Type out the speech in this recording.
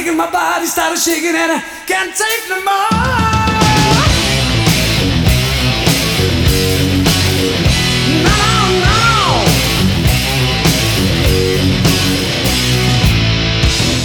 digging, my body started shaking, and I can't take no more.